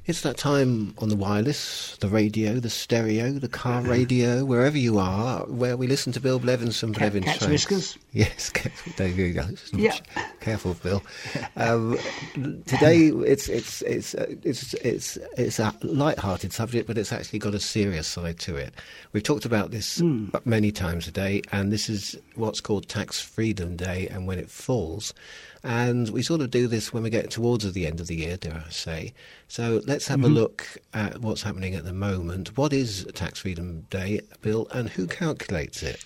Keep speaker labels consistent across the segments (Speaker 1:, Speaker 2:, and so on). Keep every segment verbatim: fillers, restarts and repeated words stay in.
Speaker 1: It's that time on the wireless, the radio, the stereo, the car radio, wherever you are, where we listen to Bill Blevins and
Speaker 2: Cat,
Speaker 1: Blevins
Speaker 2: Cat's
Speaker 1: tracks.
Speaker 2: Whiskers.
Speaker 1: Yes, there you go.
Speaker 2: Yeah.
Speaker 1: Careful, Bill. Um, today, it's it's it's uh, it's it's it's a light-hearted subject, but it's actually got a serious side to it. We've talked about this mm. many times today, and this is what's called Tax Freedom Day, and when it falls. And we sort of do this when we get towards the end of the year, dare I say. So let's have mm-hmm. a look at what's happening at the moment. What is Tax Freedom Day, Bill, and who calculates it?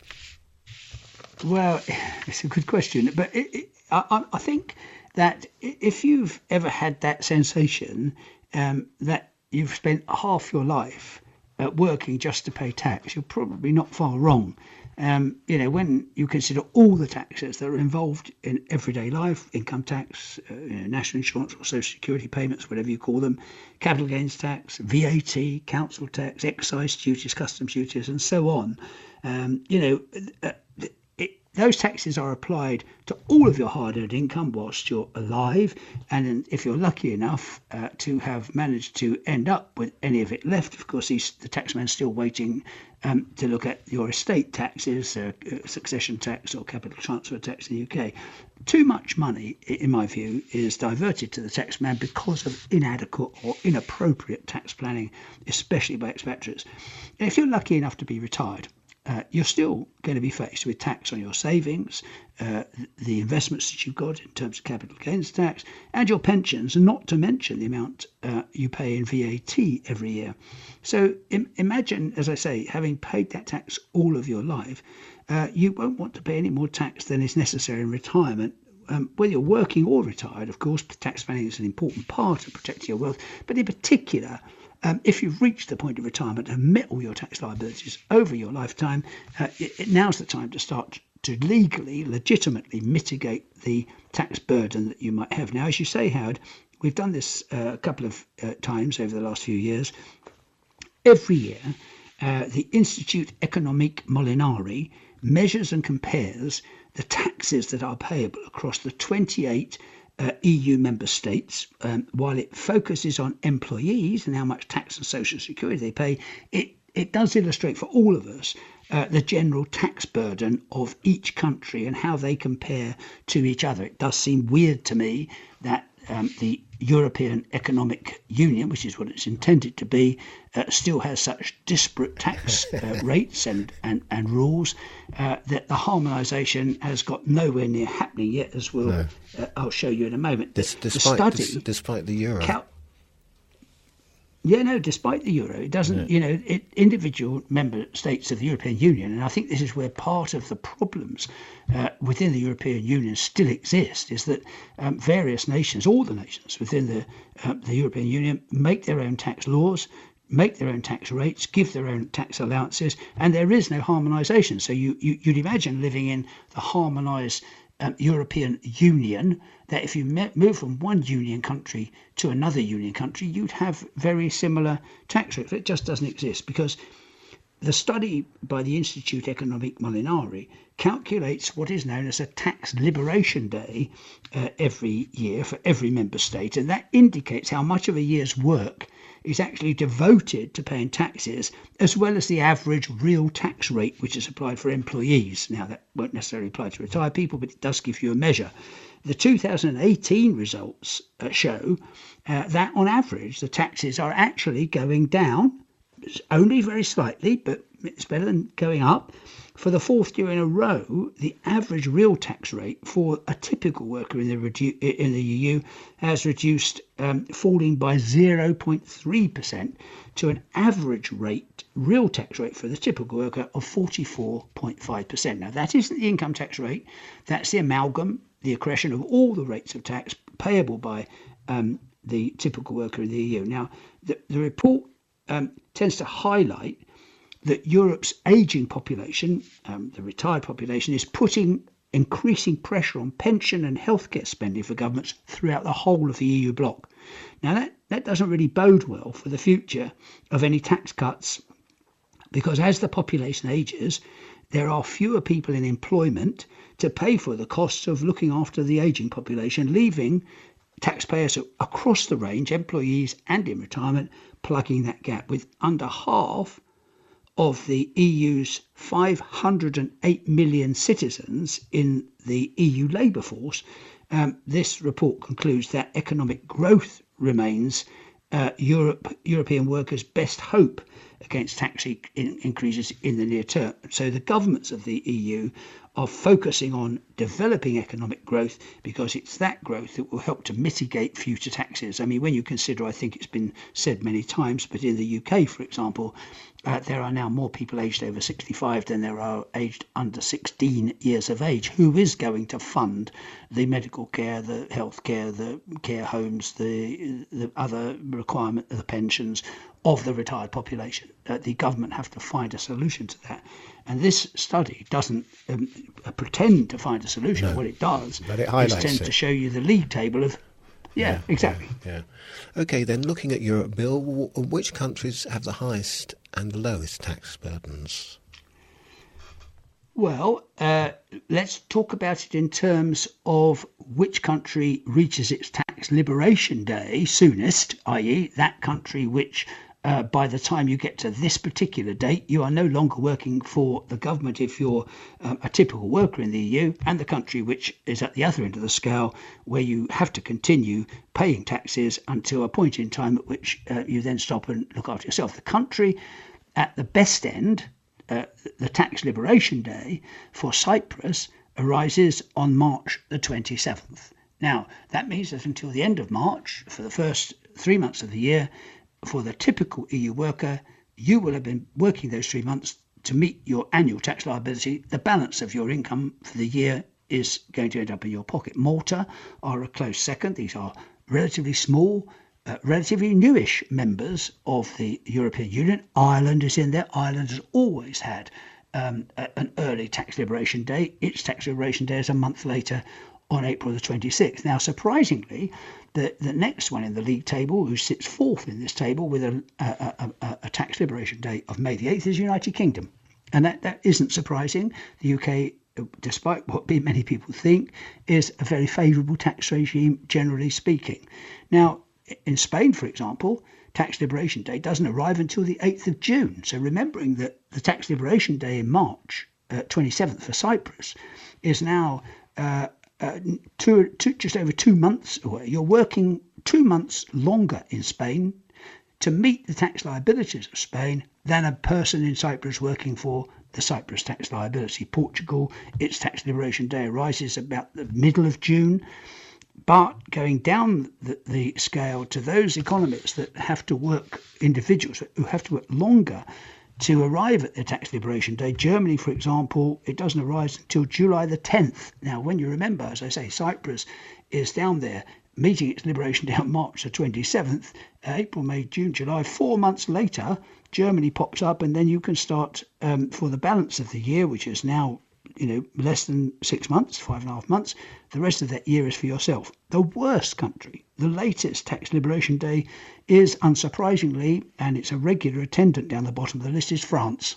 Speaker 2: Well, it's a good question. But it, it, I, I think that if you've ever had that sensation um, that you've spent half your life uh, working just to pay tax, you're probably not far wrong. Um, you know, when you consider all the taxes that are involved in everyday life, income tax, uh, you know, national insurance or social security payments, whatever you call them, capital gains tax, V A T, council tax, excise duties, customs duties, and so on, um, you know, uh, it, those taxes are applied to all of your hard-earned income whilst you're alive. And if you're lucky enough uh, to have managed to end up with any of it left, of course, he's, the taxman's still waiting um, to look at your estate taxes, uh, succession tax or capital transfer tax in the U K. Too much money, in my view, is diverted to the taxman because of inadequate or inappropriate tax planning, especially by expatriates. And if you're lucky enough to be retired, Uh, you're still going to be faced with tax on your savings, uh, the investments that you've got in terms of capital gains tax, and your pensions, and not to mention the amount uh, you pay in V A T every year. So im- imagine, as I say, having paid that tax all of your life, uh, you won't want to pay any more tax than is necessary in retirement. Um, whether you're working or retired, of course, tax planning is an important part of protecting your wealth, but in particular, Um, if you've reached the point of retirement and met all your tax liabilities over your lifetime, uh, it, it, now's the time to start to legally, legitimately mitigate the tax burden that you might have. Now, as you say, Howard, we've done this uh, a couple of uh, times over the last few years. Every year, uh, the Institute Economique Molinari measures and compares the taxes that are payable across the twenty-eight Uh, E U member states. Um, while it focuses on employees and how much tax and social security they pay, it, it does illustrate for all of us uh, the general tax burden of each country and how they compare to each other. It does seem weird to me that um, the European Economic Union, which is what it's intended to be, uh, still has such disparate tax uh, rates and, and, and rules uh, that the harmonisation has got nowhere near happening yet, as we'll, no. uh, I'll show you in a moment.
Speaker 1: This,
Speaker 2: the
Speaker 1: despite,
Speaker 2: study,
Speaker 1: dis, despite the euro.
Speaker 2: Cal- Yeah, no, despite the euro, it doesn't, yeah. you know, it, individual member states of the European Union, and I think this is where part of the problems uh, within the European Union still exist, is that um, various nations, all the nations within the, uh, the European Union, make their own tax laws, make their own tax rates, give their own tax allowances, and there is no harmonisation. So you, you, you'd imagine living in the harmonised Um, European Union, that if you me- move from one union country to another union country, you'd have very similar tax rates. It just doesn't exist, because the study by the Institute Economique Molinari calculates what is known as a tax liberation day uh, every year for every member state, and that indicates how much of a year's work is actually devoted to paying taxes, as well as the average real tax rate which is applied for employees. Now, that won't necessarily apply to retired people, but it does give you a measure. The two thousand eighteen results uh, show uh, that on average the taxes are actually going down, only very slightly, but it's better than going up. For the fourth year in a row, the average real tax rate for a typical worker in the redu- in the E U has reduced, um, falling by zero point three percent to an average rate, real tax rate for the typical worker of forty-four point five percent. Now, that isn't the income tax rate. That's the amalgam, the accretion of all the rates of tax payable by um, the typical worker in the E U. Now, the, the report um, tends to highlight that Europe's ageing population, um, the retired population, is putting increasing pressure on pension and healthcare spending for governments throughout the whole of the E U bloc. Now, that, that doesn't really bode well for the future of any tax cuts, because as the population ages, there are fewer people in employment to pay for the costs of looking after the ageing population, leaving taxpayers across the range, employees and in retirement, plugging that gap with under half of the E U's five hundred eight million citizens in the E U labour force. Um, this report concludes that economic growth remains uh, Europe, European workers' best hope against tax e- in- increases in the near term. So the governments of the E U are focusing on developing economic growth because it's that growth that will help to mitigate future taxes. I mean, when you consider, I think it's been said many times, but in the U K, for example, uh, there are now more people aged over sixty-five than there are aged under sixteen years of age. Who is going to fund the medical care, the health care, the care homes, the the other requirement, the pensions of the retired population? Uh, the government have to find a solution to that. And this study doesn't um, pretend to find a solution. No, what it does
Speaker 1: but it highlights
Speaker 2: is tend
Speaker 1: it.
Speaker 2: to show you the league table of, yeah, yeah exactly.
Speaker 1: Yeah, yeah. Okay, then looking at Europe, Bill, which countries have the highest and the lowest tax burdens?
Speaker 2: Well, uh, let's talk about it in terms of which country reaches its tax liberation day soonest, that is that country which Uh, by the time you get to this particular date, you are no longer working for the government if you're um, a typical worker in the E U, and the country which is at the other end of the scale, where you have to continue paying taxes until a point in time at which uh, you then stop and look after yourself. The country at the best end, uh, the tax liberation day for Cyprus, arises on March the twenty-seventh. Now, that means that until the end of March, for the first three months of the year, for the typical E U worker, you will have been working those three months to meet your annual tax liability. The balance of your income for the year is going to end up in your pocket. Malta are a close second. These are relatively small, uh, relatively newish members of the European Union. Ireland is in there. Ireland has always had um, a, an early tax liberation day. Its tax liberation day is a month later, on April the twenty-sixth. Now, surprisingly, the, the next one in the league table, who sits fourth in this table with a, a, a, a tax liberation date of May the eighth, is United Kingdom. And that, that isn't surprising. The U K, despite what many people think, is a very favourable tax regime, generally speaking. Now, in Spain, for example, tax liberation day doesn't arrive until the eighth of June. So remembering that the tax liberation day in March, uh, twenty-seventh for Cyprus, is now uh, Uh, two, two, just over two months away. You're working two months longer in Spain to meet the tax liabilities of Spain than a person in Cyprus working for the Cyprus tax liability. Portugal, its tax liberation day arises about the middle of June. But going down the, the scale to those economies that have to work, individuals who have to work longer to arrive at their tax liberation day. Germany, for example, it doesn't arise until July the tenth. Now, when you remember, as I say, Cyprus is down there meeting its liberation day on March the twenty-seventh, uh, April, May, June, July. Four months later, Germany pops up, and then you can start um, for the balance of the year, which is now, you know, less than six months, five and a half months. The rest of that year is for yourself. The worst country, the latest tax liberation day, is unsurprisingly, and it's a regular attendant down the bottom of the list, is France.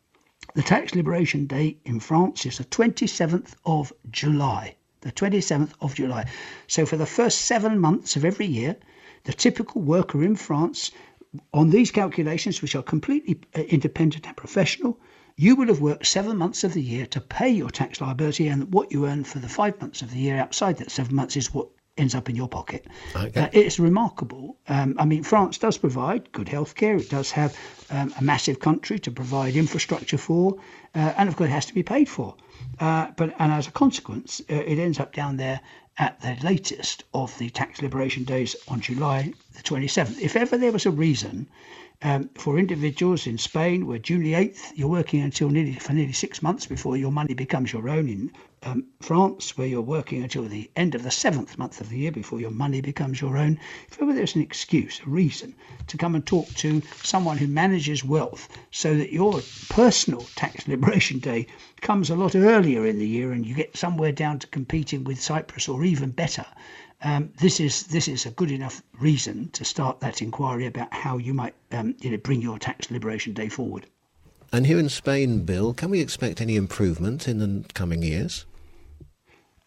Speaker 2: The tax liberation day in France is the twenty-seventh of July. The twenty-seventh of July. So for the first seven months of every year, the typical worker in France, on these calculations, which are completely independent and professional, you will have worked seven months of the year to pay your tax liability, and what you earn for the five months of the year outside that seven months is what ends up in your pocket. Okay. Uh, it's remarkable. Um, I mean, France does provide good healthcare. It does have um, a massive country to provide infrastructure for, uh, and of course it has to be paid for. Uh, but and as a consequence, uh, it ends up down there at the latest of the tax liberation days on July the twenty-seventh. If ever there was a reason um, for individuals in Spain, where June the eighth, you're working until nearly for nearly six months before your money becomes your own. In um, France, where you're working until the end of the seventh month of the year before your money becomes your own. If ever there's an excuse, a reason to come and talk to someone who manages wealth so that your personal tax liberation day comes a lot earlier in the year and you get somewhere down to competing with Cyprus or even better, um, this is this is a good enough reason to start that inquiry about how you might um, you know, bring your tax liberation day forward.
Speaker 1: And here in Spain, Bill, can we expect any improvement in the coming years?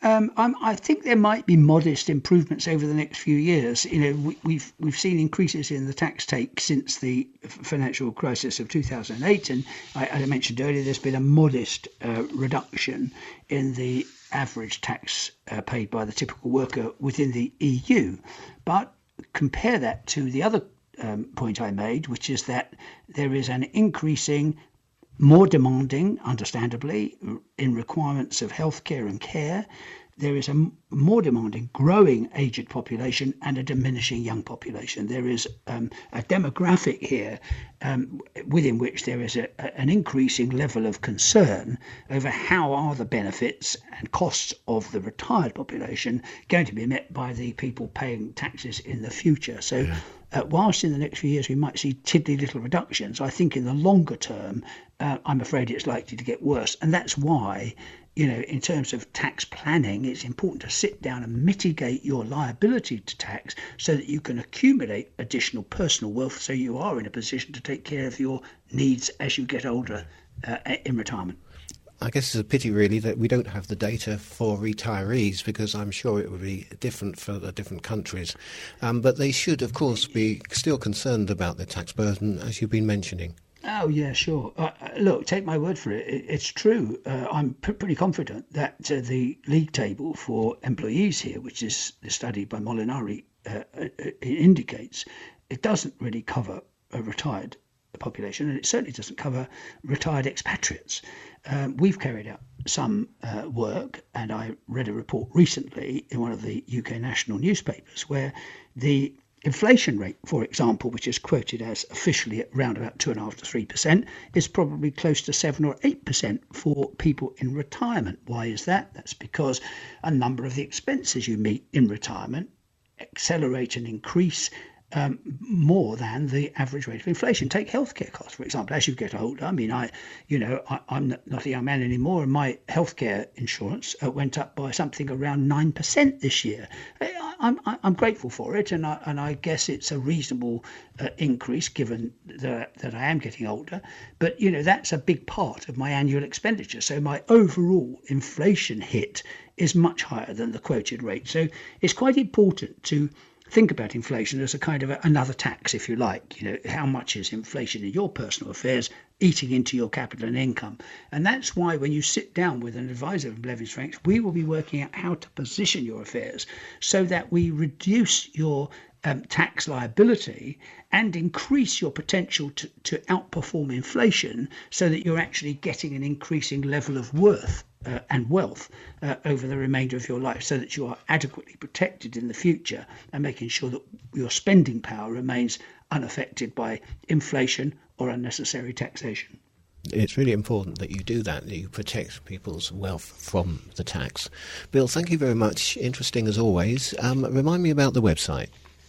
Speaker 2: Um, I'm, I think there might be modest improvements over the next few years. You know, we, we've we've seen increases in the tax take since the financial crisis of two thousand eight, and I, as I mentioned earlier, there's been a modest uh, reduction in the average tax uh, paid by the typical worker within the E U. But compare that to the other um, point I made, which is that there is an increasing, more demanding, understandably, in requirements of healthcare and care. There is a more demanding, growing aged population and a diminishing young population. There is um, a demographic here um, within which there is a, a, an increasing level of concern over how are the benefits and costs of the retired population going to be met by the people paying taxes in the future. So yeah. uh, whilst in the next few years we might see tiddly little reductions, I think in the longer term, uh, I'm afraid it's likely to get worse. And that's why, you know, in terms of tax planning, it's important to sit down and mitigate your liability to tax so that you can accumulate additional personal wealth so you are in a position to take care of your needs as you get older uh, in retirement.
Speaker 1: I guess it's a pity, really, that we don't have the data for retirees, because I'm sure it would be different for the different countries. Um, but they should, of course, be still concerned about their tax burden, as you've been mentioning.
Speaker 2: Oh, yeah, sure. Uh, look, take my word for it. it it's true. Uh, I'm p- pretty confident that uh, the league table for employees here, which is the study by Molinari, uh, uh, it indicates it doesn't really cover a retired population, and it certainly doesn't cover retired expatriates. Um, we've carried out some uh, work, and I read a report recently in one of the U K national newspapers where the inflation rate, for example, which is quoted as officially at around about two and a half to three percent, is probably close to seven or eight percent for people in retirement. Why is that? That's because a number of the expenses you meet in retirement accelerate and increase Um, more than the average rate of inflation. Take healthcare costs, for example. As you get older, I mean, I, you know, I, I'm not a young man anymore, and my healthcare insurance uh, went up by something around nine percent this year. I, I'm, I'm grateful for it, and I, and I guess it's a reasonable uh, increase given that, that I am getting older. But, you know, that's a big part of my annual expenditure. So my overall inflation hit is much higher than the quoted rate. So it's quite important to think about inflation as a kind of a, another tax, if you like. You know, how much is inflation in your personal affairs eating into your capital and income? And that's why when you sit down with an advisor of Blevins Franks, we will be working out how to position your affairs so that we reduce your um, tax liability and increase your potential to, to outperform inflation so that you're actually getting an increasing level of worth Uh, and wealth uh, over the remainder of your life, so that you are adequately protected in the future, and making sure that your spending power remains unaffected by inflation or unnecessary taxation.
Speaker 1: It's really important that you do that, that you protect people's wealth from the tax. Bill, thank you very much. Interesting as always. Um, remind me about the website.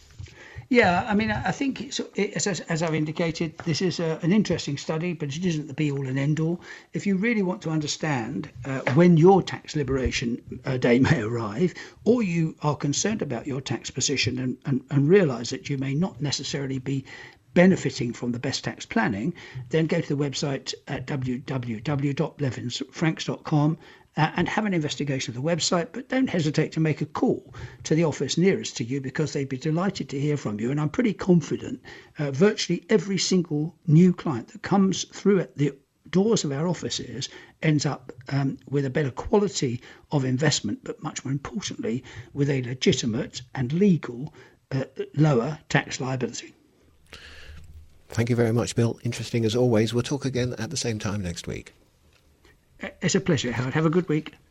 Speaker 2: Yeah, I mean, I think, it's, it, as, as I've indicated, this is a, an interesting study, but it isn't the be-all and end-all. If you really want to understand uh, when your tax liberation uh, day may arrive, or you are concerned about your tax position and, and, and realise that you may not necessarily be benefiting from the best tax planning, then go to the website at w w w dot blevins franks dot com uh, and have an investigation of the website. But don't hesitate to make a call to the office nearest to you, because they'd be delighted to hear from you. And I'm pretty confident uh, virtually every single new client that comes through at the doors of our offices ends up um, with a better quality of investment, but much more importantly, with a legitimate and legal uh, lower tax liability.
Speaker 1: Thank you very much, Bill. Interesting as always. We'll talk again at the same time next week.
Speaker 2: It's a pleasure, Howard. Have a good week.